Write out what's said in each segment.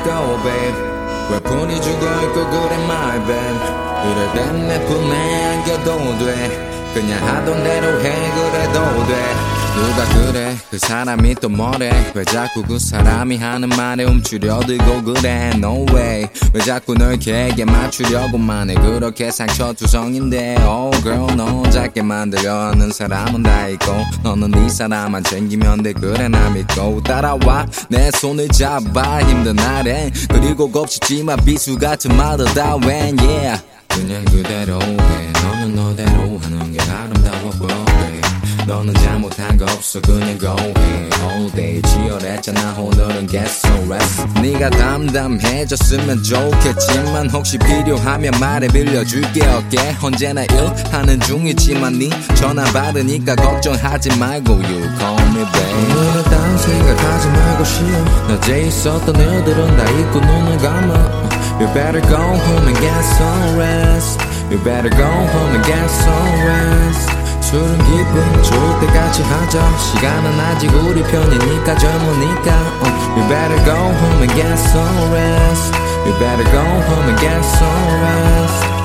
go babe 왜 분이 죽어있고 그래 my bad 이럴 땐 내 품에 안겨도 돼 그냥 하던 대로 해 그래도 돼 누가 그래 그 사람이 또 뭐래 왜 자꾸 그 사람이 하는 말에 움츠려들고 그래 no way 왜 자꾸 널 걔에게 맞추려고만 해 그렇게 상처투성인데 oh girl 너 작게 만들려 하는 사람은 다 있고 너는 네 사람만 챙기면 돼 그래 나 믿고 따라와 내 손을 잡아 힘든 날엔 그리고 겁주지마 비수 같은 말을 다 when yeah 그냥 그대로 해 너는 너대로 하는 게 아름다워 boy 너는 잘못한 거 없어 그냥 go ahead all day 치열했잖아 오늘은 get some rest 네가 담담해졌으면 좋겠지만 혹시 필요하면 말해 빌려줄게 어깨 언제나 일하는 중이지만 네 전화 받으니까 걱정하지 말고 you call me babe 오늘은 딴 생각하지 말고 쉬어 낮에 있었던 일들은 다 잊고 눈을 감아 You better go home and get some rest You better go home and get some rest 술은 기분 좋을 때 같이 하자 시간은 아직 우리 편이니까 젊으니까 You better go home and get some rest You better go home and get some rest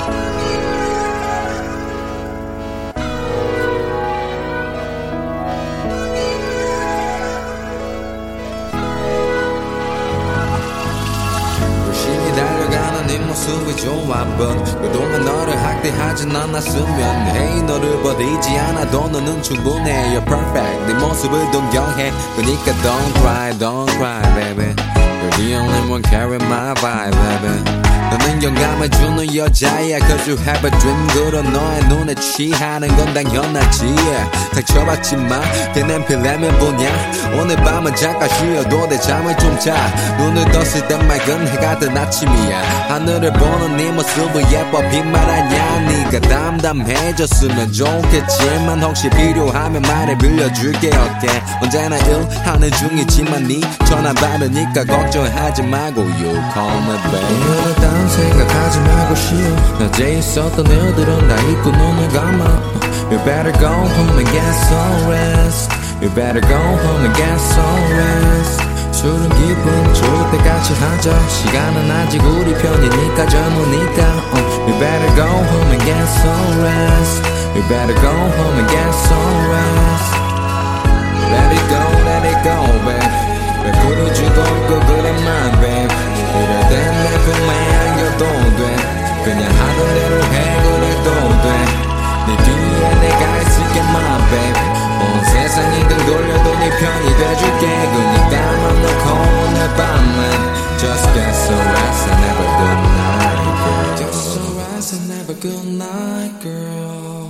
모습이 좋아 but 그동안 너를 학대하진 않았으면 Hey 너를 버리지 않아도 너는 충분해 You're perfect 네 모습을 동경해 그니까 don't cry baby You're the only one carrying my vibe baby 너는 영감을 주는 여자야 Cause you have a dream 그런 너의 눈에 취하는 건 당연하지 상처받지마 걔넨 필라면 보냐 오늘 밤은 잠깐 쉬어도 내 잠을 좀 자 눈을 떴을 땐 맑은 해가 든 아침이야 하늘을 보는 네 모습은 예뻐 빈말 아냐 네가 담담해졌으면 좋겠지만 혹시 필요하면 말해 빌려줄게 어때 언제나 일하는 중이지만 네 전화 받으니까 걱정하지 말고 You call me babe 생각하지 말고 쉬어 낮에 있었던 일들은 다 잊고 눈을 감아 You better go home and get some rest You better go home and get some rest 술은 기분 좋을 때 같이 하자 시간은 아직 우리 편이니까 젊으니까 You better go home and get some rest You better go home and get some rest Let it go babe 왜 불을 주고 있고 그래 my babe 이럴 땐 내 품에 안겨도 돼 그냥 하던 대로 해 그래도 돼네 뒤에 내가 있을게 my babe 온 세상이 등 돌려도 네 편이 돼줄게 그니까 맘 놓고 오늘 밤은 Just get some rest and have a good night girl Just some rest and have a good night girl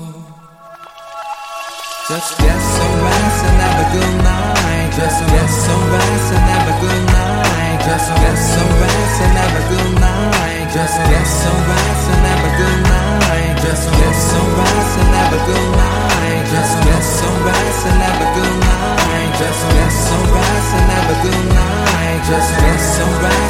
Just get some rest and have a good night Just get some rest and have a good night Just get some rest and have a good night Just get some rest and have a good night Just get some rest and have a good night Just get some rest and have a good night Just get some rest and have a good night Just get some rest